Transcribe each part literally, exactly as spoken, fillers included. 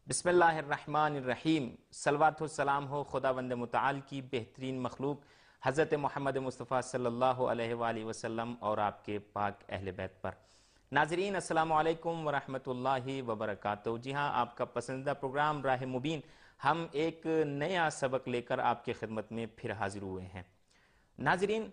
بسم اللہ الرحمن الرحیم۔ صلوات و سلام ہو خداوند متعال کی بہترین مخلوق حضرت محمد مصطفیٰ صلی اللہ علیہ وآلہ وسلم اور آپ کے پاک اہل بیت پر۔ ناظرین السلام علیکم ورحمۃ اللہ وبرکاتہ۔ جی ہاں، آپ کا پسندیدہ پروگرام راہ مبین، ہم ایک نیا سبق لے کر آپ کی خدمت میں پھر حاضر ہوئے ہیں۔ ناظرین،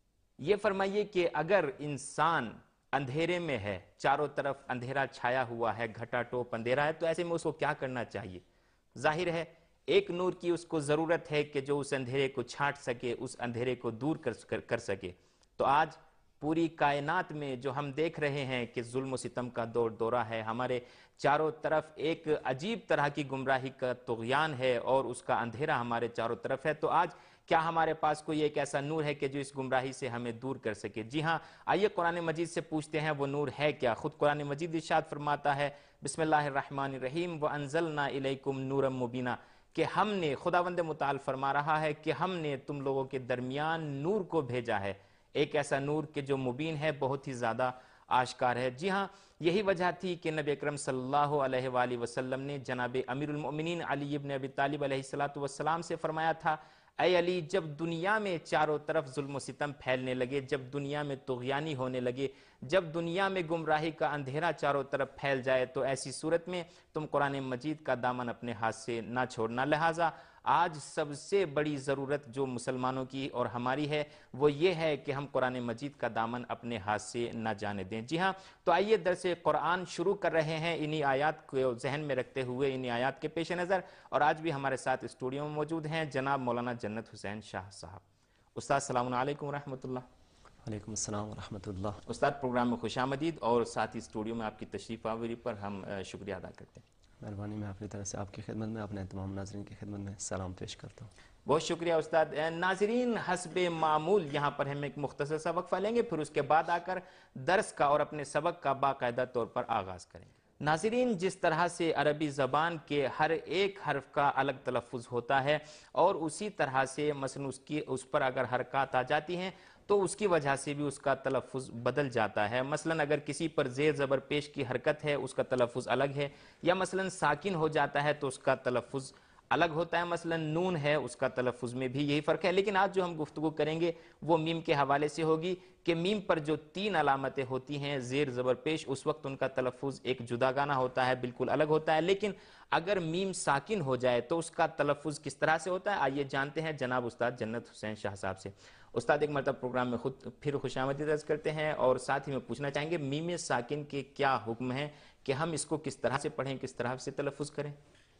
یہ فرمائیے کہ اگر انسان اندھیرے میں ہے، چاروں طرف اندھیرا چھایا ہوا ہے، گھٹا ٹوپ اندھیرا ہے، تو ایسے میں اس کو کیا کرنا چاہیے؟ ظاہر ہے ایک نور کی اس کو ضرورت ہے کہ جو اس اندھیرے کو چھانٹ سکے، اس اندھیرے کو دور کر کر سکے۔ تو آج پوری کائنات میں جو ہم دیکھ رہے ہیں کہ ظلم و ستم کا دور دورہ ہے، ہمارے چاروں طرف ایک عجیب طرح کی گمراہی کا طغیان ہے اور اس کا اندھیرا ہمارے چاروں طرف ہے، تو آج کیا ہمارے پاس کوئی ایک ایسا نور ہے کہ جو اس گمراہی سے ہمیں دور کر سکے؟ جی ہاں، آئیے قرآن مجید سے پوچھتے ہیں وہ نور ہے کیا۔ خود قرآن مجید ارشاد فرماتا ہے بسم اللہ الرحمن الرحیم وَأَنزَلْنَا إِلَيْكُمْ نُورًا مُبِينًا، کہ ہم نے، خداوند متعال فرما رہا ہے کہ ہم نے تم لوگوں کے درمیان نور کو بھیجا ہے، ایک ایسا نور کہ جو مبین ہے، بہت ہی زیادہ آشکار ہے۔ جی ہاں، یہی وجہ تھی کہ نبی اکرم صلی اللہ علیہ وآلہ وسلم نے جناب امیر المؤمنین علی ابن ابی طالب علیہ السلام سے فرمایا تھا، اے علی، جب دنیا میں چاروں طرف ظلم و ستم پھیلنے لگے، جب دنیا میں طغیانی ہونے لگے، جب دنیا میں گمراہی کا اندھیرا چاروں طرف پھیل جائے، تو ایسی صورت میں تم قرآن مجید کا دامن اپنے ہاتھ سے نہ چھوڑنا۔ لہٰذا آج سب سے بڑی ضرورت جو مسلمانوں کی اور ہماری ہے وہ یہ ہے کہ ہم قرآن مجید کا دامن اپنے ہاتھ سے نہ جانے دیں۔ جی ہاں، تو آئیے درس قرآن شروع کر رہے ہیں انہی آیات کو ذہن میں رکھتے ہوئے، انہی آیات کے پیش نظر، اور آج بھی ہمارے ساتھ اسٹوڈیو میں موجود ہیں جناب مولانا جنت حسین شاہ صاحب۔ استاد السلام علیکم ورحمۃ اللہ۔ وعلیکم السلام ورحمۃ اللہ۔ استاد، پروگرام میں خوش آمدید، اور ساتھ ہی اسٹوڈیو میں آپ کی تشریف آوری پر ہم شکریہ ادا کرتے ہیں۔ مہربانی، میں اپنی طرف سے آپ کی خدمت میں، اپنے تمام ناظرین کی خدمت میں سلام پیش کرتا ہوں۔ بہت شکریہ استاد۔ ناظرین، حسب معمول یہاں پر ہم ایک مختصر سا وقفہ لیں گے، پھر اس کے بعد آ کر درس کا اور اپنے سبق کا باقاعدہ طور پر آغاز کریں گے۔ ناظرین، جس طرح سے عربی زبان کے ہر ایک حرف کا الگ تلفظ ہوتا ہے، اور اسی طرح سے مثلا اس کی اس پر اگر حرکات آ جاتی ہیں تو اس کی وجہ سے بھی اس کا تلفظ بدل جاتا ہے۔ مثلا اگر کسی پر زیر زبر پیش کی حرکت ہے، اس کا تلفظ الگ ہے، یا مثلا ساکن ہو جاتا ہے تو اس کا تلفظ الگ ہوتا ہے، مثلا نون ہے، اس کا تلفظ میں بھی یہی فرق ہے۔ لیکن آج جو ہم گفتگو کریں گے وہ میم کے حوالے سے ہوگی کہ میم پر جو تین علامتیں ہوتی ہیں زیر زبر پیش، اس وقت ان کا تلفظ ایک جداگانہ ہوتا ہے، بالکل الگ ہوتا ہے، لیکن اگر میم ساکن ہو جائے تو اس کا تلفظ کس طرح سے ہوتا ہے، آئیے جانتے ہیں جناب استاد جنت حسین شاہ صاحب سے۔ استاد، ایک مرتبہ پروگرام میں خود پھر خوش آمدید عرض کرتے ہیں، اور ساتھ ہی میں پوچھنا چاہیں گے میم ساکن کے کیا حکم ہیں کہ ہم اس کو کس طرح سے پڑھیں، کس طرح سے تلفظ کریں؟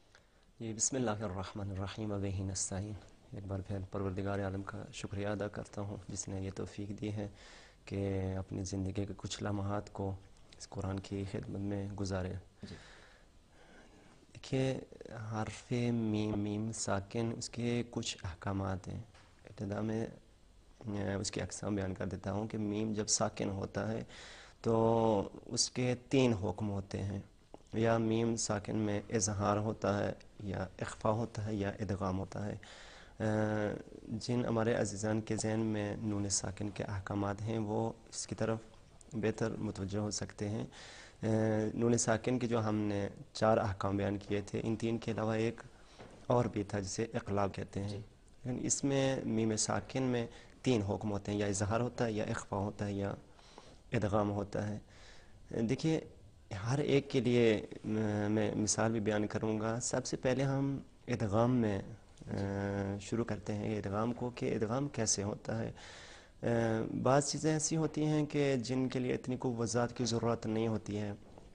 یہ بسم اللہ الرحمن الرحیم وبہ نستعین۔ ایک بار پھر پروردگار عالم کا شکریہ ادا کرتا ہوں جس نے یہ توفیق دی ہے کہ اپنی زندگی کے کچھ لمحات کو اس قرآن کی خدمت میں گزارے۔ جی۔ دیکھیے، حرف میم میم ساکن، اس کے کچھ احکامات ہیں۔ ابتدا میں اس کی اقسام بیان کر دیتا ہوں کہ میم جب ساکن ہوتا ہے تو اس کے تین حکم ہوتے ہیں، یا میم ساکن میں اظہار ہوتا ہے، یا اخفاء ہوتا ہے، یا ادغام ہوتا ہے۔ جن ہمارے عزیزان کے ذہن میں نون ساکن کے احکامات ہیں وہ اس کی طرف بہتر متوجہ ہو سکتے ہیں۔ نون ساکن کے جو ہم نے چار احکام بیان کیے تھے، ان تین کے علاوہ ایک اور بھی تھا جسے اقلاب کہتے ہیں، لیکن اس میں میم ساکن میں تین حکم ہوتے ہیں، یا اظہار ہوتا ہے، یا اخفاء ہوتا ہے، یا ادغام ہوتا ہے۔ دیکھیے، ہر ایک کے لیے میں مثال بھی بیان کروں گا۔ سب سے پہلے ہم ادغام میں شروع کرتے ہیں ادغام کو، کہ ادغام کیسے ہوتا ہے۔ بعض چیزیں ایسی ہوتی ہیں کہ جن کے لیے اتنی کوئی وضاحت کی ضرورت نہیں ہوتی ہے،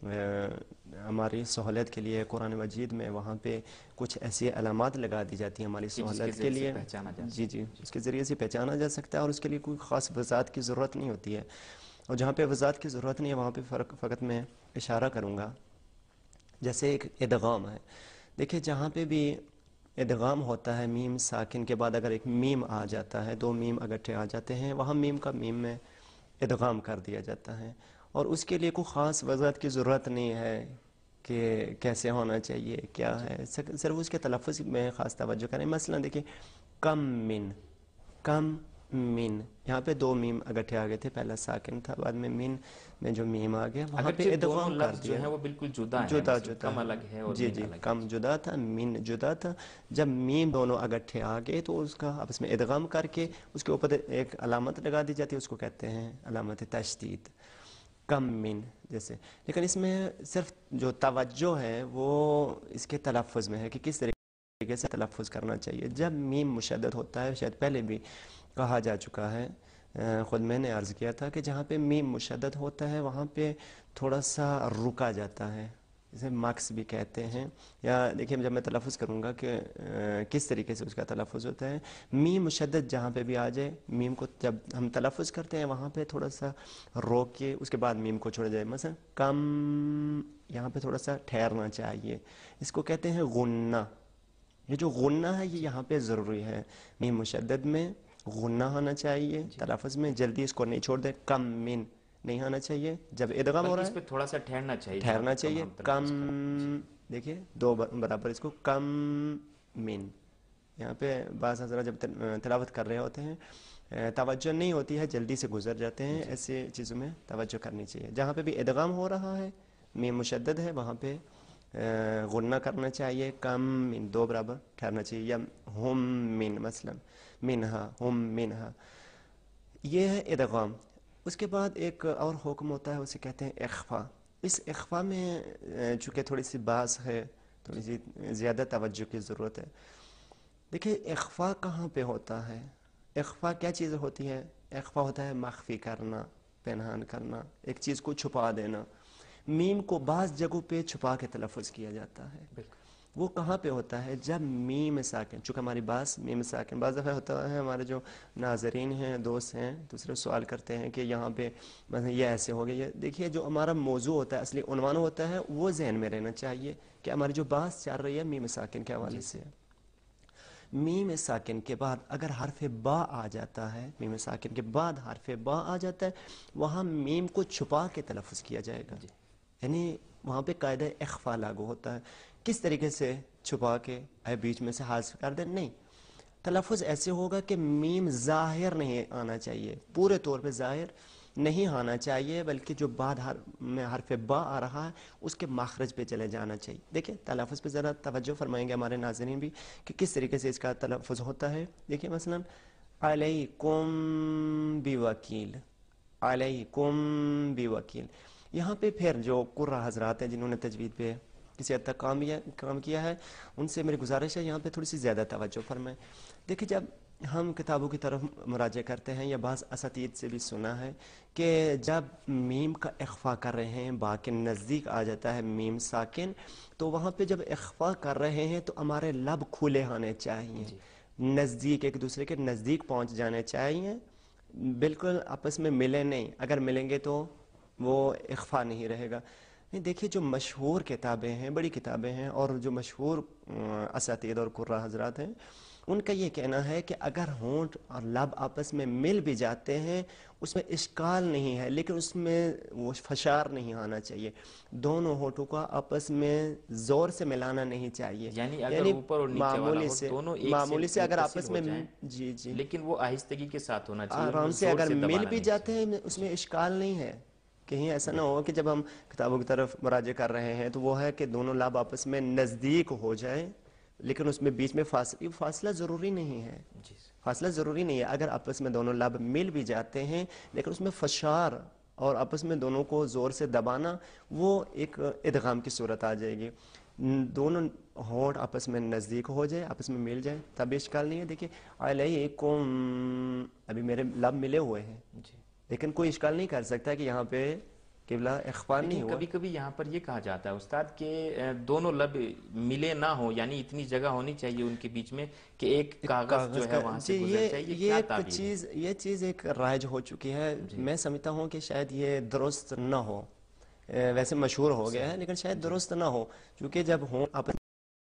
ہماری سہولت کے لیے قرآن مجید میں وہاں پہ کچھ ایسی علامات لگا دی جاتی ہیں ہماری سہولت کے لیے، جی جی اس کے ذریعے سے پہچانا جا سکتا ہے، اور اس کے لیے کوئی خاص وضاحت کی ضرورت نہیں ہوتی ہے۔ اور جہاں پہ وضاحت کی ضرورت نہیں ہے وہاں پہ فرق فقط میں اشارہ کروں گا۔ جیسے ایک ادغام ہے، دیکھیں جہاں پہ بھی ادغام ہوتا ہے میم ساکن کے بعد اگر ایک میم آ جاتا ہے، دو میم اگٹھے آ جاتے ہیں، وہاں میم کا میم میں ادغام کر دیا جاتا ہے، اور اس کے لیے کوئی خاص وضاحت کی ضرورت نہیں ہے کہ کیسے ہونا چاہیے، کیا ہے، صرف اس کے تلفظ میں خاص توجہ کریں۔ مثلا دیکھیں، کم من، کم من، یہاں پہ دو میم اگٹھے آ گئے تھے، پہلا ساکن تھا، بعد میں من میں جو میم آ گیا وہاں پہ اگرچہ دونوں ادغام کر لفظ جو دیا، ہیں وہ بالکل جدا ہیں، جدا مثلا جدا کم ہے، الگ ہے اور جی من جی الگ ہے۔ کم جدا تھا، من جدا تھا، جب میم دونوں اگٹھے آ گئے تو اس کا آپس میں ادغام کر کے اس کے اوپر ایک علامت لگا دی جاتی ہے، اس کو کہتے ہیں علامت تشدید، کم من جیسے۔ لیکن اس میں صرف جو توجہ ہے وہ اس کے تلفظ میں ہے کہ کس طریقے سے تلفظ کرنا چاہیے۔ جب میم مشدد ہوتا ہے، شاید پہلے بھی کہا جا چکا ہے، خود میں نے عرض کیا تھا کہ جہاں پہ میم مشدد ہوتا ہے وہاں پہ تھوڑا سا رکا جاتا ہے، جسے مکس بھی کہتے ہیں، یا دیکھیں جب میں تلفظ کروں گا کہ کس طریقے سے اس کا تلفظ ہوتا ہے، میم مشدد جہاں پہ بھی آ جائے، میم کو جب ہم تلفظ کرتے ہیں وہاں پہ تھوڑا سا روک کے اس کے بعد میم کو چھوڑا جائے، مثلا کم، یہاں پہ تھوڑا سا ٹھہرنا چاہیے، اس کو کہتے ہیں غنہ۔ یہ جو غنہ ہے یہ یہاں پہ ضروری ہے، میم مشدد میں غنہ ہونا چاہیے تلفظ میں، جلدی اس کو نہیں چھوڑ دیں، کم من نہیں ہونا چاہیے، جب ادغام ہو بلکہ رہا اس ہے پہ تھوڑا سا ٹھہرنا چاہیے، جہاں ٹھہرنا پہ کم چاہیے، ہم کم، تلفظ کریں۔ دیکھیے دو برابر اس کو کم من، یہاں پہ بعض حضرات جب تلاوت کر رہے ہوتے ہیں توجہ نہیں ہوتی ہے، جلدی سے گزر جاتے ہیں، ایسی چیزوں میں توجہ کرنی چاہیے۔ جہاں پہ بھی ادغام ہو رہا ہے، میم مشدد ہے، وہاں پہ غنہ کرنا چاہیے، کم من دو برابر ٹھہرنا چاہیے، یا ہم من مثلا منہا ہم منہا، یہ ہے ادغام۔ اس کے بعد ایک اور حکم ہوتا ہے، اسے کہتے ہیں اخفا۔ اس اخفا میں چونکہ تھوڑی سی باس ہے، تھوڑی سی زیادہ توجہ کی ضرورت ہے۔ دیکھیں اخفا کہاں پہ ہوتا ہے، اخفا کیا چیز ہوتی ہے؟ اخفا ہوتا ہے مخفی کرنا، پنہان کرنا، ایک چیز کو چھپا دینا۔ میم کو بعض جگہوں پہ چھپا کے تلفظ کیا جاتا ہے، وہ کہاں پہ ہوتا ہے؟ جب میم ساکن، چونکہ ہماری باس میم ساکن، بعض دفعہ ہوتا ہے ہمارے جو ناظرین ہیں، دوست ہیں، دوسرے سوال کرتے ہیں کہ یہاں پہ مثلا یہ ایسے ہو گیا، دیکھیے جو ہمارا موضوع ہوتا ہے، اصلی عنوان ہوتا ہے، وہ ذہن میں رہنا چاہیے کہ ہماری جو باس چل رہی ہے میم ساکن کے حوالے سے۔ میم ساکن کے بعد اگر حرف با آ جاتا ہے، میم ساکن کے بعد حرف با آ جاتا ہے، وہاں میم کو چھپا کے تلفظ کیا جائے گا، یعنی وہاں پہ قاعدہ اخفا لاگو ہوتا ہے۔ کس طریقے سے چھپا کے بیچ میں سے حذف کر دیں؟ نہیں، تلفظ ایسے ہوگا کہ میم ظاہر نہیں آنا چاہیے، پورے طور پہ ظاہر نہیں آنا چاہیے، بلکہ جو بعد میں حرف با آ رہا ہے اس کے مخرج پہ چلے جانا چاہیے۔ دیکھیں تلفظ پہ ذرا توجہ فرمائیں گے ہمارے ناظرین بھی کہ کس طریقے سے اس کا تلفظ ہوتا ہے۔ دیکھیں مثلا علیکم بوکیل، علیکم بوکیل، یہاں پہ پھر جو قرہ حضرات ہیں جنہوں نے تجوید پہ کسی حد تک کام کام کیا ہے، ان سے میری گزارش ہے یہاں پہ تھوڑی سی زیادہ توجہ فرمائیں۔ دیکھیں جب ہم کتابوں کی طرف مراجعہ کرتے ہیں یا بعض اساتید سے بھی سنا ہے کہ جب میم کا اخفا کر رہے ہیں، با کے نزدیک آ جاتا ہے میم ساکن، تو وہاں پہ جب اخفا کر رہے ہیں تو ہمارے لب کھلے ہونے چاہیے، نزدیک، ایک دوسرے کے نزدیک پہنچ جانے چاہیے، بالکل آپس میں ملے نہیں، اگر ملیں گے تو وہ اخفا نہیں رہے گا۔ دیکھیے جو مشہور کتابیں ہیں، بڑی کتابیں ہیں، اور جو مشہور اساتید اور قراء حضرات ہیں، ان کا یہ کہنا ہے کہ اگر ہونٹ اور لب آپس میں مل بھی جاتے ہیں اس میں اشکال نہیں ہے، لیکن اس میں وہ فشار نہیں آنا چاہیے، دونوں ہونٹوں کو آپس میں زور سے ملانا نہیں چاہیے، یعنی اگر یعنی اوپر اور نیچے والا معمولی ہو سے دونوں ایک سے معمولی سے اگر متصل آپس ہو میں، جائیں، جی جی لیکن وہ آہستگی کے ساتھ ہونا چاہیے، ان آرام میں سے زور اگر سے مل دبانا بھی نہیں جاتے چاہیے۔ ہیں اس میں اشکال نہیں ہے، کہیں ایسا نہ ہو کہ جب ہم کتابوں کی طرف مراجعہ کر رہے ہیں تو وہ ہے کہ دونوں لب آپس میں نزدیک ہو جائیں، لیکن اس میں بیچ میں فاصلہ فاصلہ ضروری نہیں ہے، فاصلہ ضروری نہیں ہے، اگر آپس میں دونوں لب مل بھی جاتے ہیں لیکن اس میں فشار اور آپس میں دونوں کو زور سے دبانا، وہ ایک ادغام کی صورت آ جائے گی، دونوں ہونٹ آپس میں نزدیک ہو جائے، آپس میں مل جائے، تب اشکال نہیں ہے۔ دیکھیں علیکم، ابھی میرے لب ملے ہوئے ہیں، لیکن کوئی اشکال نہیں کر سکتا کہ یہاں پہ قبلہ اخفا نہیں لیکن ہوا۔ کبھی کبھی یہاں پر یہ کہا جاتا ہے استاد کہ دونوں لب ملے نہ ہو، یعنی اتنی جگہ ہونی چاہیے ان کے بیچ میں کہ ایک کاغذ جو ہے کا وہاں جی، سے گزر یہ جائے، یہ یہ کیا ایک تعبیر ہے؟ چیز یہ چیز ایک رائج ہو چکی ہے، میں سمجھتا ہوں کہ شاید یہ درست نہ ہو، ویسے مشہور ہو گیا ہے لیکن شاید درست نہ ہو، کیونکہ جب ہوں آپس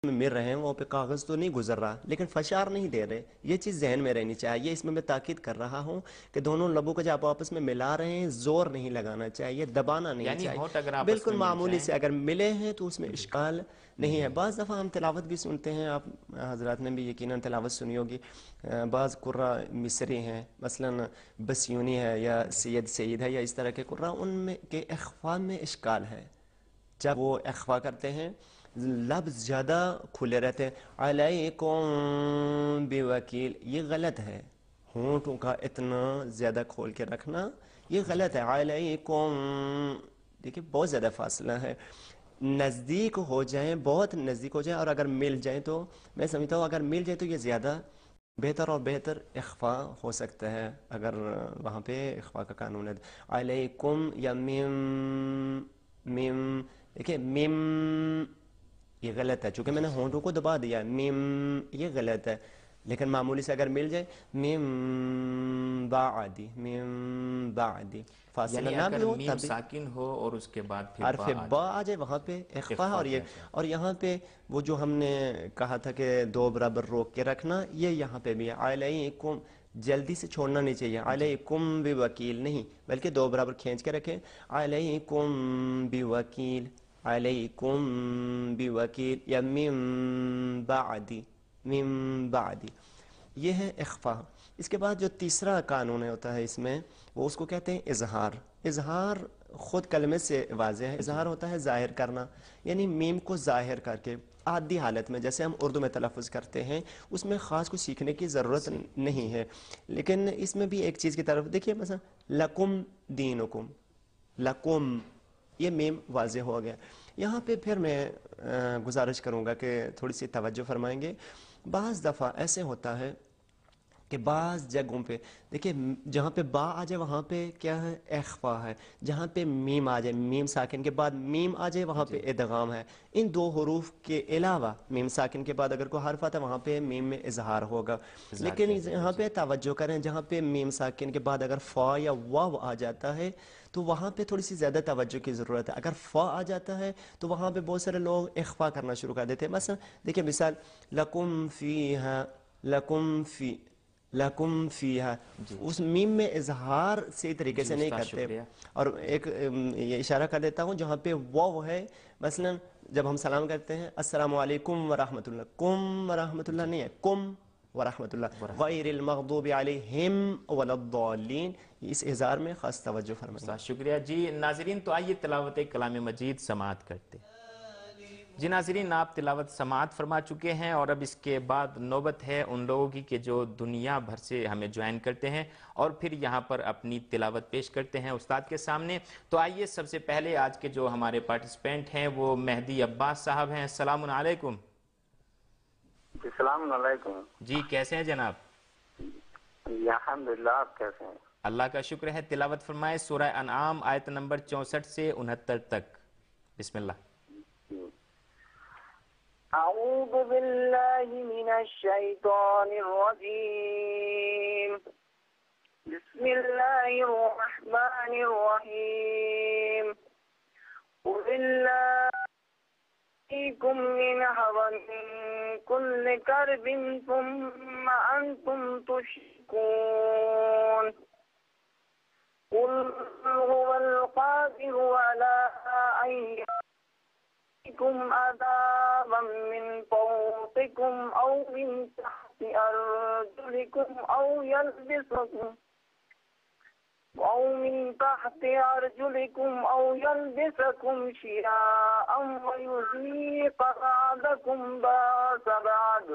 مل رہے ہیں وہاں پہ کاغذ تو نہیں گزر رہا لیکن فشار نہیں دے رہے. یہ چیز ذہن میں رہنی چاہیے. اس میں میں تاکید کر رہا ہوں کہ دونوں لبوں کو جب آپس میں ملا رہے ہیں زور نہیں لگانا چاہیے, دبانا نہیں یعنی چاہیے, ہونٹ اگر آپس بالکل میں مل معمولی جائیں. سے اگر ملے ہیں تو اس میں اشکال نہیں ہے. بعض دفعہ ہم تلاوت بھی سنتے ہیں, آپ حضرات نے بھی یقیناً تلاوت سنی ہوگی. بعض قراء مصری ہیں مثلا بسیونی ہے یا سید سعید ہے یا اس طرح کے قراء, ان میں کے اخفاء میں اشکال ہے. جب وہ اخفاء کرتے ہیں لفظ زیادہ کھلے رہتے ہیں, علیکم بوکیل, یہ غلط ہے. ہونٹوں کا اتنا زیادہ کھول کے رکھنا یہ غلط ہے. علیکم, دیکھیں بہت زیادہ فاصلہ ہے. نزدیک ہو جائیں, بہت نزدیک ہو جائیں, اور اگر مل جائیں تو میں سمجھتا ہوں اگر مل جائیں تو یہ زیادہ بہتر اور بہتر اخفاء ہو سکتا ہے اگر وہاں پہ اخفاء کا قانون ہے. علیکم یا مم مم, دیکھیں مم یہ غلط ہے چونکہ میں نے ہونٹوں کو دبا دیا. مم یہ غلط ہے, لیکن معمولی سے اگر مل جائے مم بعدی, مم بعدی, فاصلہ یعنی نہ بھی اگر ہو میم تب بھی ساکن ہو اور اس کے بعد پھر حرف با آ با جائے, آ جائے وہاں پہ اخفا ہے. اخفاء اور یہ کہتے ہیں. اور یہاں پہ وہ جو ہم نے کہا تھا کہ دو برابر روک کے رکھنا, یہ یہاں پہ بھی ہے. علیکم جلدی سے چھوڑنا نہیں چاہیے, علیکم بوکیل نہیں بلکہ دو برابر کھینچ کے رکھیں. علیکم بوکیل, علیکم بوکیل, یا من بعدی, من بعدی, یہ ہے اخفاء. اس کے بعد جو تیسرا قانون ہوتا ہے اس میں وہ اس کو کہتے ہیں اظہار. اظہار خود کلمے سے واضح ہے. اظہار ہوتا ہے ظاہر کرنا, یعنی میم کو ظاہر کر کے عادی حالت میں جیسے ہم اردو میں تلفظ کرتے ہیں اس میں خاص کچھ سیکھنے کی ضرورت نہیں ہے. لیکن اس میں بھی ایک چیز کی طرف دیکھیے, مثلا لکم دینکم, لکم یہ میم واضح ہو گیا. یہاں پہ پھر میں گزارش کروں گا کہ تھوڑی سی توجہ فرمائیں گے. بعض دفعہ ایسے ہوتا ہے کہ بعض جگہوں پہ دیکھیں جہاں پہ با آ جائے وہاں پہ کیا ہے اخفاء ہے, جہاں پہ میم آ جائے میم ساکن کے بعد میم آ جائے وہاں پہ ادغام ہے. ان دو حروف کے علاوہ میم ساکن کے بعد اگر کوئی حرف آتا ہے وہاں پہ میم میں اظہار ہوگا. اظہار لیکن کہتے ہیں. یہاں پہ توجہ کریں, جہاں پہ میم ساکن کے بعد اگر فا یا واو آ جاتا ہے تو وہاں پہ تھوڑی سی زیادہ توجہ کی ضرورت ہے. اگر فا آ جاتا ہے تو وہاں پہ بہت سارے لوگ اخفاء کرنا شروع کر دیتے ہیں. مثلا دیکھیں مثال لکم فیہا, لکم فی, لکم فیہا, اس میم میں اظہار صحیح طریقے جی سے نہیں استاد کرتے. شکریہ. اور ایک یہ اشارہ کر دیتا ہوں جہاں پہ واو ہے, مثلا جب ہم سلام کرتے ہیں السلام علیکم ورحمۃ اللہ, کم ورحمۃ اللہ نہیں ہے, کم ورحمۃ اللہ, غیر المغضوب علیہم ولا الضالین, اس اظہار میں خاص توجہ فرمائیں. استاد شکریہ. جی ناظرین تو آئیے تلاوت کلام مجید سماعت کرتے. جی ناظرین آپ تلاوت سماعت فرما چکے ہیں اور اب اس کے بعد نوبت ہے ان لوگوں کی کہ جو دنیا بھر سے ہمیں جوائن کرتے ہیں اور پھر یہاں پر اپنی تلاوت پیش کرتے ہیں استاد کے سامنے. تو آئیے سب سے پہلے آج کے جو ہمارے پارٹیسپینٹ ہیں وہ مہدی عباس صاحب ہیں. السلام علیکم. السلام علیکم. جی کیسے ہیں جناب؟ جی الحمدللہ, آپ کیسے ہیں؟ اللہ کا شکر ہے. تلاوت فرمائے سورہ انعام آیت نمبر چونسٹھ سے انہتر تک. بسم اللہ. اعوذ باللہ من الشیطان الرجیم, بسم اللہ الرحمن الرحیم, قل اللہ فيكم من هوى كل كرب ثم أنتم تشركون, قل هو القادر على أن يأتيكم عذابا من فوقكم أو من تحت أرجلكم أو يلبسكم أو من تحت أرجلكم أو يلبسكم شيعا ويذيق بعضكم بأس بعض,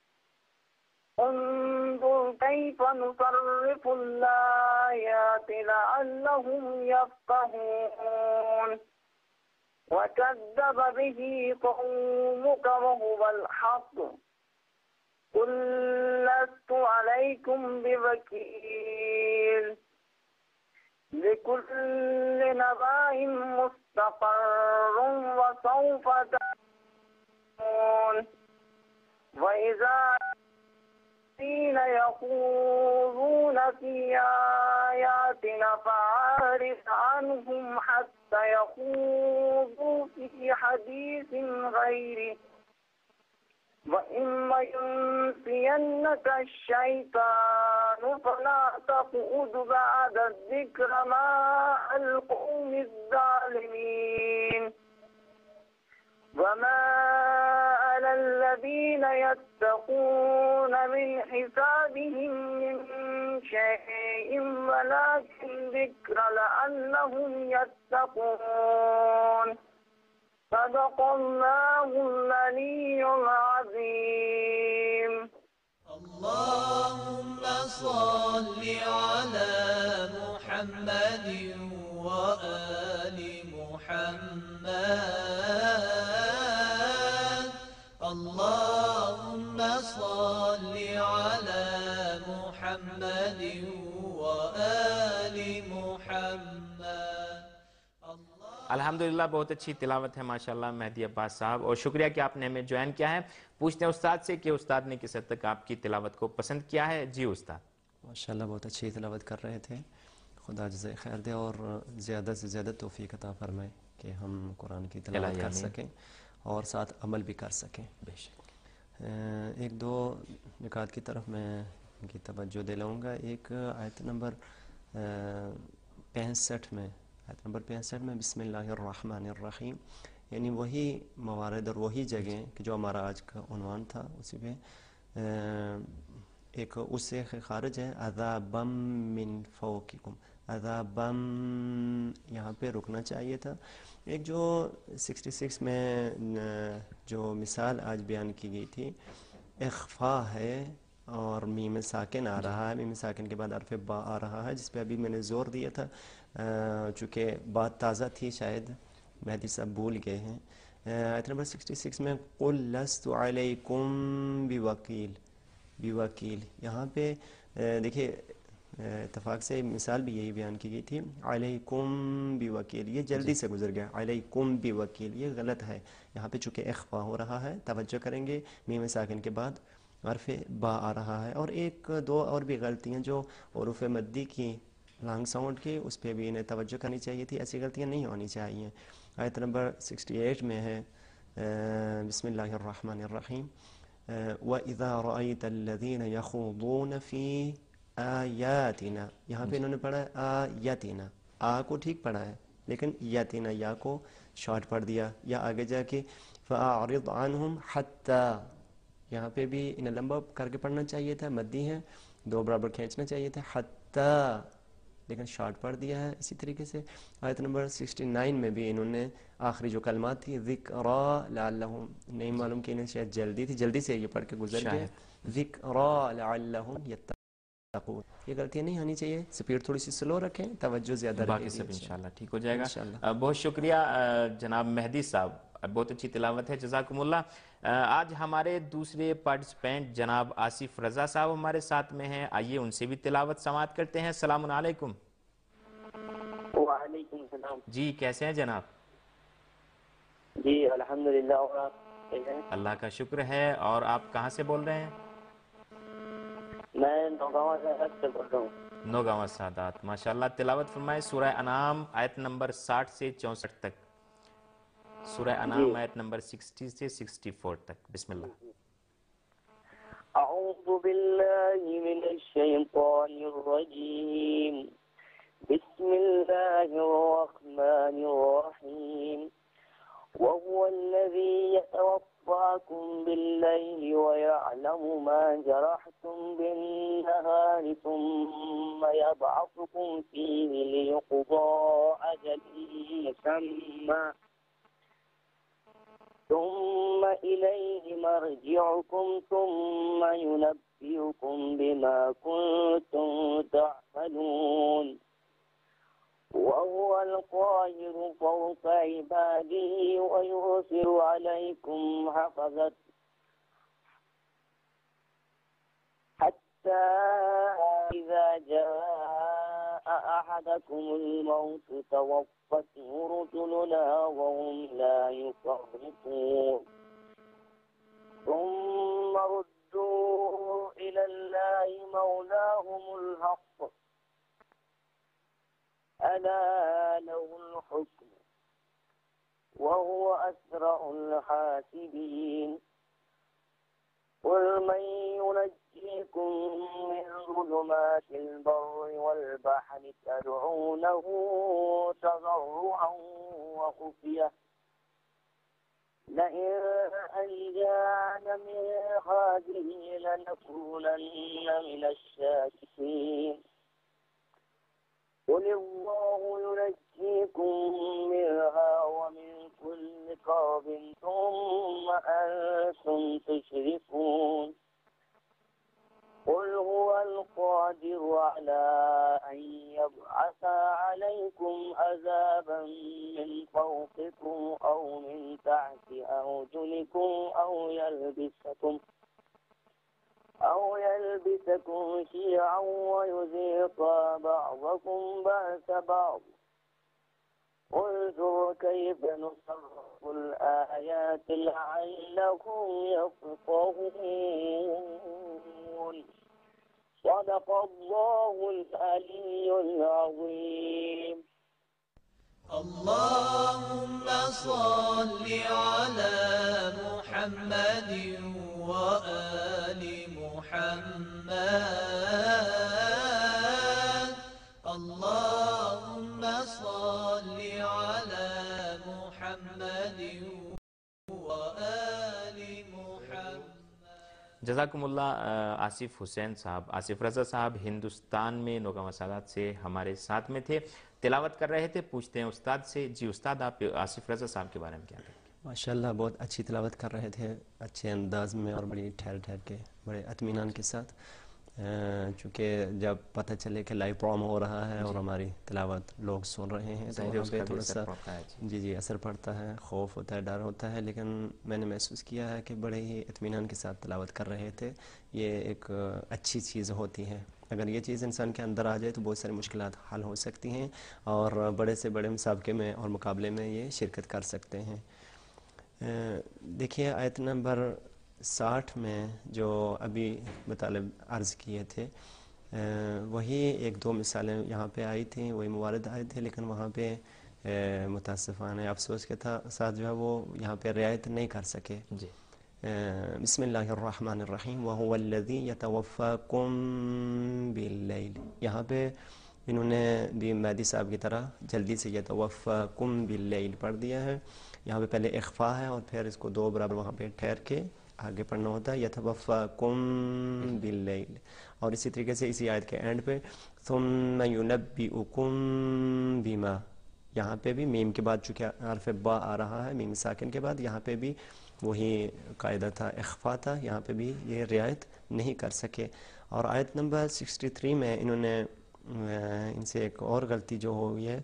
انظر كيف نصرف الآيات لعلهم يفقهون, وكذب به قومك وهو الحق, قل لست عليكم بوكيل, لكل نبأ مستقر وسوف تعلمون, وإذا الذين يخوضون في آياتنا فأعرض عنهم حتى يخوضوا في حديث غيره وَإِمَّا يُنْسِيَنَّكَ الشَّيْطَانُ فَلَا تَقْعُدْ بَعْدَ الذِّكْرِ مَعَ الْقَوْمِ الظَّالِمِينَ وَمَا عَلَى الَّذِينَ يَتَّقُونَ مِنْ حِسَابِهِمْ مِنْ شَيْءٍ وَلَكِنْ ذِكْرَ لَعَلَّهُمْ يَتَّقُونَ صدق اللہ العلی العظیم اللهم صل على محمد وآل محمد اللهم صل على محمد وآل محمد الحمدللہ بہت اچھی تلاوت ہے ماشاءاللہ مہدی عباس صاحب، اور شکریہ کہ آپ نے ہمیں جوائن کیا ہے۔ پوچھتے ہیں استاد سے کہ استاد نے کس حد تک آپ کی تلاوت کو پسند کیا ہے۔ جی استاد ماشاءاللہ بہت اچھی تلاوت کر رہے تھے، خدا جزائے خیر دے اور زیادہ سے زیادہ توفیق عطا فرمائے کہ ہم قرآن کی تلاوت کر سکیں اور ساتھ عمل بھی کر سکیں۔ بے شک ایک دو نکات کی طرف میں ان کی توجہ دلاؤں گا۔ ایک آیت نمبر پینسٹھ میں آیت نمبر پینسٹھ میں بسم اللہ الرحمن الرحیم، یعنی وہی موارد اور وہی جگہیں کہ جو ہمارا آج کا عنوان تھا اسی پہ ایک اس سے خارج ہے عذابم من فوقکم، عذابم یہاں پہ رکنا چاہیے تھا۔ ایک جو سکسٹی سکس میں جو مثال آج بیان کی گئی تھی اخفا ہے اور میم ساکن آ رہا ہے، میم ساکن کے بعد حرف با آ رہا ہے، جس پہ ابھی میں نے زور دیا تھا چونکہ بات تازہ تھی، شاید مہدی صاحب بھول گئے ہیں۔ آیت نمبر سکسٹی سکس میں قُلْ لَسْتُ عَلَيْكُمْ بِوَكِيلٍ بِوَكِيلٍ، یہاں پہ دیکھیے اتفاق سے مثال بھی یہی بیان کی گئی تھی، علیکم بوکیل، یہ جلدی سے گزر گیا، علیکم بوکیل یہ غلط ہے، یہاں پہ چونکہ اخفا ہو رہا ہے، توجہ کریں گے میم ساکن کے بعد حرف با آ رہا ہے۔ اور ایک دو اور بھی غلطیاں جو حروف مدی کی لانگ ساؤنڈ کی، اس پہ بھی انہیں توجہ کرنی چاہیے تھی، ایسی غلطیاں نہیں ہونی چاہیے۔ آیت نمبر سکسٹی ایٹ میں ہے بسم اللہ الرحمن الرحیم وَإِذَا رَأَيْتَ الَّذِينَ يَخُوضُونَ فِي آیاتنا، یہاں پہ انہوں نے پڑھا ہے آیاتنا، آ کو ٹھیک پڑھا ہے لیکن یاتنا یا کو شارٹ پڑھ دیا، یا آگے جا کے فَأَعْرِضْ عَنْهُمْ حَتَّى، یہاں پہ بھی انہیں لمبا کر کے پڑھنا چاہیے تھا، مدی ہے دو برابر کھینچنا چاہیے تھا، حَتَّى لیکن شارٹ پڑھ دیا ہے۔ اسی طریقے سے آیت نمبر سکسٹی نائن میں بھی انہوں نے آخری جو کلمات تھی ذکرا لعلہم، نہیں معلوم کہ انہیں شاید جلدی تھی، جلدی سے یہ پڑھ کے گزر گئے، ذکرا لعلہم یتقون، یہ غلطیاں نہیں ہونی چاہیے، سپیڈ تھوڑی سی سلو رکھیں، توجہ زیادہ رکھیں، باقی سب انشاءاللہ ٹھیک ہو جائے گا۔ انشاءاللہ۔ بہت شکریہ جناب مہدی صاحب، بہت اچھی تلاوت ہے، جزاکم اللہ۔ آج ہمارے دوسرے پارٹیسپینٹ جناب آصف رضا صاحب ہمارے ساتھ میں ہیں، آئیے ان سے بھی تلاوت سماعت کرتے ہیں۔ السلام علیکم۔ وعلیکم السلام۔ جی کیسے ہیں جناب؟ جی الحمدللہ، اور آپ کیسے ہیں؟ اللہ کا شکر ہے، اور آپ کہاں سے بول رہے ہیں؟ میں نوگاواں سے بول رہا ہوں۔ نوگاواں سادات، ماشاءاللہ تلاوت فرمائے سورہ انعام آیت نمبر ساٹھ سے چونسٹھ تک، سورہ انعام آیت نمبر سکسٹی سے سکسٹی فور تک، بسم اللہ۔ اعوذ باللہ من الشیطان الرجیم، بسم اللہ الرحمن الرحیم، وهو الذي يتوفاكم بالليل ويعلم ما جرحتم بالنهار ثم يبعثكم فيه ليقضى أجل مسمى ثم إليه مرجعكم ثم ينبئكم بما كنتم تعملون وهو القاهر فوق عباده ويرسل عليكم حفظة حتى إذا جاء أحدكم الموت توفته رسلنا وهم لا يفرطون ثم ردوا إلى الله مولاهم الحق ألا له الحكم وهو أسرع الحاسبين قل من ينجيكم من ظلمات البر والبحر تدعونه تضرعا وخفية لئن أنجانا من هذه لنكونن من الشاكرين قل الله ينجيكم منها ومن كل كرب ثم أنتم تشركون قل هو القادر على أن يبعث عليكم عذابا من فوقكم أو من تحت أرجلكم أو يلبسكم أو يلبسكم شيعا ويذيق بعضكم بأس بعض انظر كيف نصرف الآيات لعلهم يفقهون صدق الله العلي العظيم. اللهم صل على محمد وآل محمد اللهم صل على محمد وآل محمد. जज़ाकुमुल्लाह आसिफ हुसैन साहब, आसिफ रज़ा साहब हिंदुस्तान में नोगावा सादात से हमारे साथ में थे, तिलावत कर रहे थे. पूछते हैं उस्ताद से. जी उस्ताद, आप आसिफ रज़ा साहब के बारे में क्या कहेंगे? माशाल्लाह बहुत अच्छी तिलावत कर रहे थे, अच्छे अंदाज में और बड़ी ठहर ठहर के, बड़े इत्मीनान के साथ. चूँकि जब पता चले कि लाइव प्रोग्राम हो रहा है और हमारी तिलावत लोग सुन रहे हैं तो वहाँ पे थोड़ा सा जी जी असर पड़ता है, खौफ होता है, डर होता है, लेकिन मैंने महसूस किया है कि बड़े ही इत्मीनान के साथ तिलावत कर रहे थे. ये एक अच्छी चीज़ होती है. अगर ये चीज़ इंसान के अंदर आ जाए तो बहुत सारी मुश्किलात हल हो सकती हैं और बड़े से बड़े मुसाबके में और मुकाबले में ये शिरकत कर सकते हैं. देखिए आयत नंबर साठ में जो अभी मतलब अर्ज़ किए थे वही एक दो मिसालें यहाँ पे आई थी, वही मुवारद आए थे, लेकिन वहाँ पे मुतासिफ़ाना अफसोस के था साथ जो है वो यहाँ पे रियायत नहीं कर सके. जी बिस्मिल्लाहिर्रहमानिर्रहीम व हुवल्लज़ी यतवफ़्फ़ाकुम बिल्लैल. यहाँ पे इन्होंने भी मैदी साहब की तरह जल्दी से यतवफ़्फ़ाकुम बिल्लैल पढ़ दिया है. यहाँ पे पहले इख्फ़ा है और फिर इसको दो बराबर वहाँ पे ठहर के आगे पढ़ना होता है यतवफ़्फ़ाकुम बिल्लैल. और इसी तरीके से इसी आयत के एंड पे सुम्मा युनब्बिउकुम बिमा, यहाँ पे भी मीम के बाद चूँकि हर्फ़ बा आ रहा है, मीम साकिन के बाद, यहाँ पे भी वही कायदा था, इख्फ़ा था, यहाँ पे भी ये रियायत नहीं कर सके. और आयत नंबर सिक्सटी थ्री में इन्होंने इनसे एक और गलती जो हो गई है,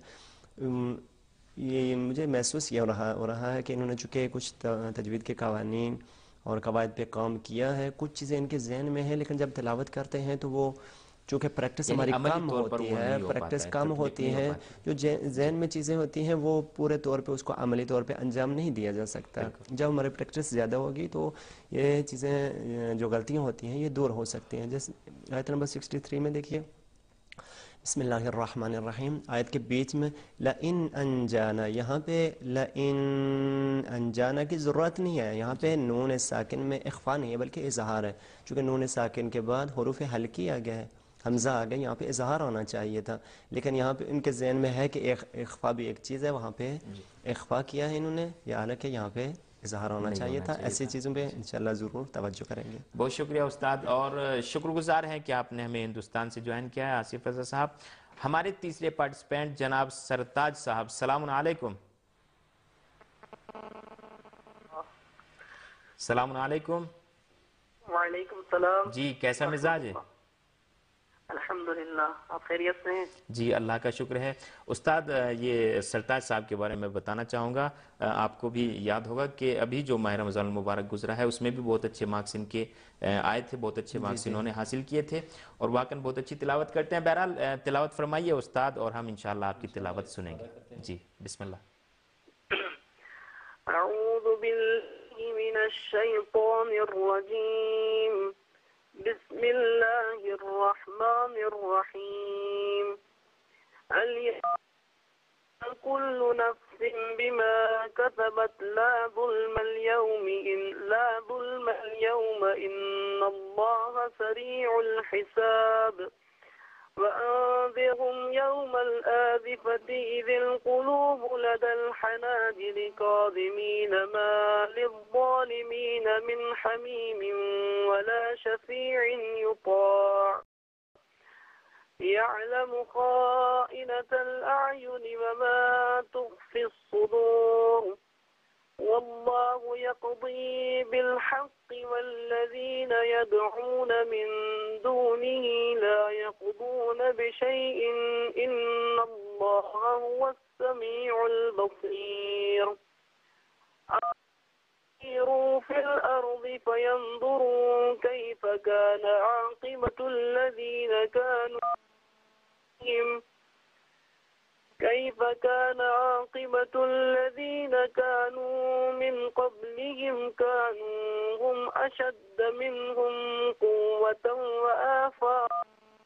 ये मुझे महसूस ये हो रहा हो रहा है कि इन्होंने चूँकि कुछ तजवीद के कवानीन और कवायद पे काम किया है, कुछ चीज़ें इनके जहन में है, लेकिन जब तिलावत करते हैं तो वो चूँकि प्रैक्टिस हमारी कम होती है, प्रैक्टिस कम होती है, जो जहन में चीज़ें होती हैं वो पूरे तौर पे उसको अमली तौर पे अंजाम नहीं दिया जा सकता. जब हमारी प्रैक्टिस ज़्यादा होगी तो ये चीज़ें जो गलतियाँ होती हैं ये दूर हो सकती हैं. जैसे आयत नंबर सिक्सटी थ्री में देखिए बिस्मिल्लाहिर्रहमानिर्रहीम, आयत के बीच में लइन अनजाना, यहाँ पे लइन अनजाना की ज़रूरत नहीं है. यहाँ पे नून साकिन में इख्फा नहीं है बल्कि इजहार है. चूँकि नून साकिन के बाद हुरूफ हल्की आ गया है, हमज़ा आ गया, यहाँ पे इजहार होना चाहिए था, लेकिन यहाँ पे इनके ज़हन में है कि इख्फा भी एक चीज़ है, वहाँ पे इख्फा किया है इन्होंने, या हालांकि यहाँ पे इजहार होना चाहिए था. ऐसी चीज़ों पे इंशाल्लाह ज़रूर तवज्जो करेंगे. बहुत शुक्रिया उस्ताद, और शुक्रगुजार हैं कि आपने हमें हिंदुस्तान से ज्वाइन किया है. आसिफ रज़ा साहब, हमारे तीसरे पार्टिसिपेंट जनाब सरताज साहब, सलाम अलैकुम. सलाम अलैकुम. वालेकुम सलाम. जी कैसा मिजाज है? अल्हम्दुलिल्लाह, आप खैरियत से हैं? जी अल्लाह का शुक्र है. उस्ताद, ये सरताज साहब के बारे में बताना चाहूँगा. आपको भी याद होगा कि अभी जो माह रमज़ान मुबारक गुजरा है उसमें भी बहुत अच्छे मार्क्स इनके आए थे, बहुत अच्छे मार्क्स इन्होंने हासिल किए थे और वाकई बहुत अच्छी तिलावत करते हैं. बहरहाल तिलावत फरमाइए उस्ताद और हम इंशाअल्लाह आपकी तिलावत सुनेंगे. जी बिस्मिल्लाह. अऊज़ु बिल्लाहि मिनश शैतानिर रजीम. बिस्मिल्लाहिर रहमानिर रहीम. كل نفس بما كسبت لا ظلم اليوم إن لا ظلم اليوم إن الله سريع الحساب وأنذرهم يوم الآزفة إذ القلوب لدى الحناجر كاظمين ما للظالمين من حميم ولا شفيع يطاع يعلم خائنة الأعين وما تخفي الصدور والله يقضي بالحق والذين يدعون من دونه لا يقضون بشيء إن الله هو السميع البصير سيروا في الأرض فينظروا كيف كان عاقبة الذين كانوا كيف كان عاقبة الذين كانوا من قبلهم كانوا هم أشد منهم قوة وآثارا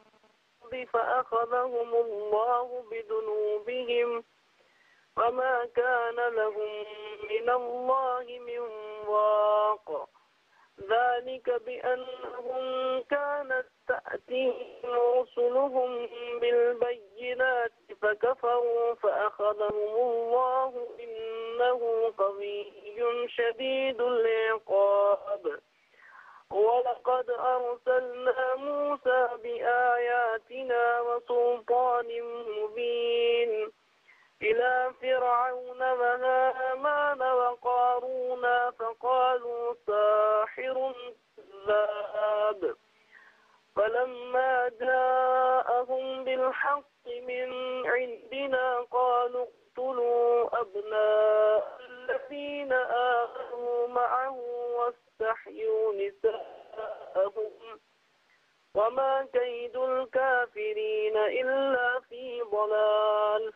فأخذهم الله بذنوبهم وما كان لهم من الله من واق ذلك بأنهم كانت تأتيهم رسلهم بالبينات فكفروا فأخذهم الله إنه قوي شديد العقاب ولقد أرسلنا موسى بآياتنا وسلطان مبين إلى فرعون وهامان وقارون فقالوا ساحر كذاب فلما جاءهم بالحق من عندنا قالوا اقتلوا أبناء الذين آمنوا معه واستحيوا نساءهم وما كيد الكافرين إلا في ضلال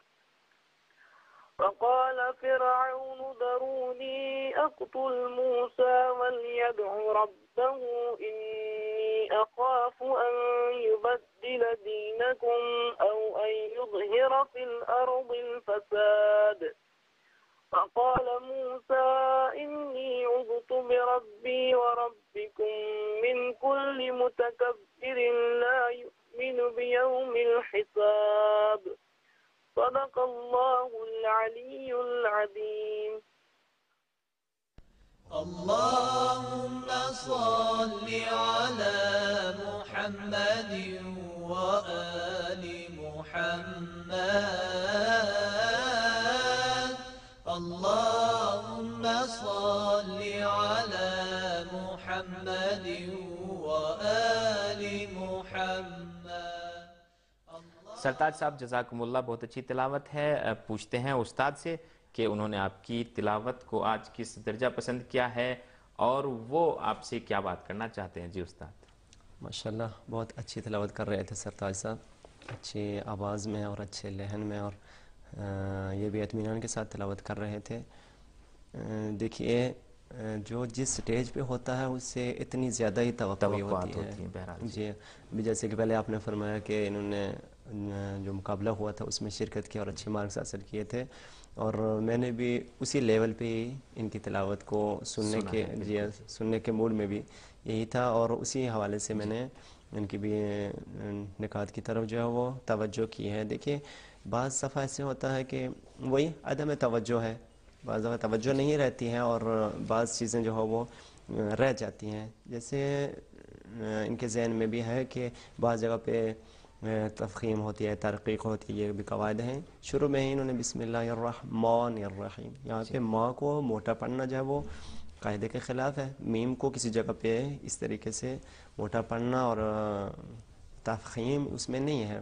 وقال فرعون ذروني أقتل موسى وليدع ربه إني أخاف أن يبدل دينكم أو أن يظهر في الأرض الفساد فقال موسى إني عذت بربي وربكم من كل متكبر لا يؤمن بيوم الحساب صدق الله العلي العظيم. اللهم صل على محمد وآل محمد اللهم صل على محمد وآل محمد। सरताज साहब जज़ाकुमुल्लाह, बहुत अच्छी तिलावत है। पूछते हैं उस्ताद से कि उन्होंने आपकी तिलावत को आज किस दर्जा पसंद किया है और वो आपसे क्या बात करना चाहते हैं। जी उस्ताद। माशाल्लाह, बहुत अच्छी तिलावत कर रहे थे सरताज साहब, अच्छी आवाज़ में और अच्छे लहन में, और ये भी इत्मीनान के साथ तिलावत कर रहे थे। देखिए, जो जिस स्टेज पे होता है उससे इतनी ज़्यादा ही तवक्कुत होती, होती है, है। जी अभी जैसे कि पहले आपने फरमाया कि इन्होंने जो मुकाबला हुआ था उसमें शिरकत की और अच्छे मार्क्स हासिल किए थे, और मैंने भी उसी लेवल पे ही इनकी तिलावत को सुनने के जी सुनने के मूड में भी यही था, और उसी हवाले से मैंने इनकी भी निकात की तरफ जो है वो तवज्जो की है। देखिए, बाज़ दफ़ा ऐसे होता है कि वही अदम तवज्जो है, बाज़ दफ़ा तवज्जो नहीं रहती है और बाज़ चीज़ें जो है वो रह जाती हैं। जैसे इनके जहन में भी है कि बाज़ जगह पे तफ़ख़ीम होती है, तरक़ीक़ होती है, ये भी कवायद हैं। शुरू में ही इन्होंने बिस्मिल्लाहिर्रहमानिर्रहीम, यहाँ पे माँ को मोटा पढ़ना जो है वो कायदे के ख़िलाफ़ है। मीम को किसी जगह पे इस तरीके से मोटा पढ़ना और तफ़ख़ीम उसमें नहीं है।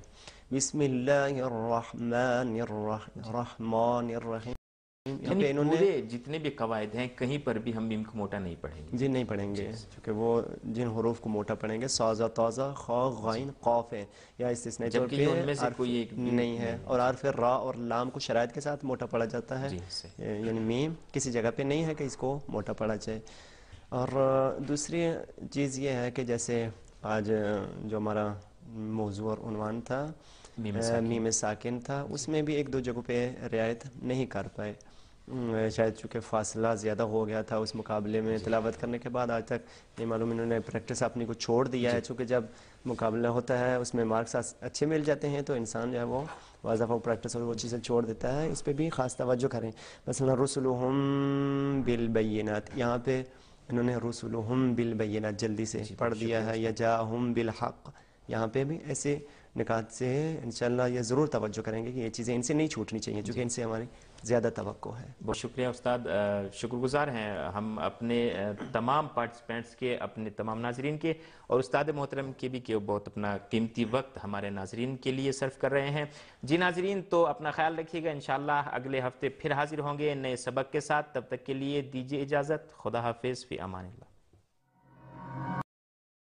बिस्मिल्लाहिर्रहमानिर्रहीम, यानी पूरे जितने भी कवायद हैं कहीं पर भी हम मीम को मोटा नहीं पढ़ेंगे। जी नहीं पढ़ेंगे, क्योंकि वो जिन हरूफ को मोटा पढ़ेंगे साजा ताज़ा खा गाइन क़ाफ है या इस्तिस्नाई तौर पे उनमें से कोई एक नहीं है, और आर फिर रा और लाम को शरायत के साथ मोटा पढ़ा जाता है, यानी मीम किसी जगह पे नहीं है कि इसको मोटा पढ़ा जाए। और दूसरी चीज़ ये है कि जैसे आज जो हमारा मौजू और उन्वान था میم ساکن میم ساکن تھا، اس میں بھی ایک دو جگہوں پہ رعایت نہیں کر پائے، شاید چونکہ فاصلہ زیادہ ہو گیا تھا اس مقابلے میں تلاوت کرنے کے بعد، آج تک نہیں معلوم انہوں نے پریکٹس اپنی کو چھوڑ دیا ہے، چونکہ جب مقابلہ ہوتا ہے اس میں مارکس اچھے مل جاتے ہیں تو انسان جو ہے وہ واضح وہ پریکٹس اور وہ چیزیں چھوڑ دیتا ہے. اس پہ بھی خاص توجہ کریں. مثلا رسلہم بالبینات، یہاں پہ انہوں نے رسلہم بالبینات جلدی سے پڑھ دیا ہے، یا جاءہم بالحق، یہاں پہ بھی ایسے نکات سے انشاءاللہ یہ ضرور توجہ کریں گے کہ یہ چیزیں ان سے نہیں چھوٹنی چاہیے، چونکہ ان سے ہماری زیادہ توقع ہے. بہت شکریہ استاد، شکر گزار ہیں ہم اپنے تمام پارٹیسپینٹس کے، اپنے تمام ناظرین کے، اور استاد محترم کے بھی کہ وہ بہت اپنا قیمتی وقت ہمارے ناظرین کے لیے صرف کر رہے ہیں. جی ناظرین، تو اپنا خیال رکھیے گا، انشاءاللہ اگلے ہفتے پھر حاضر ہوں گے نئے سبق کے ساتھ. تب تک کے لیے دیجیے اجازت. خدا حافظ، فی امان اللہ.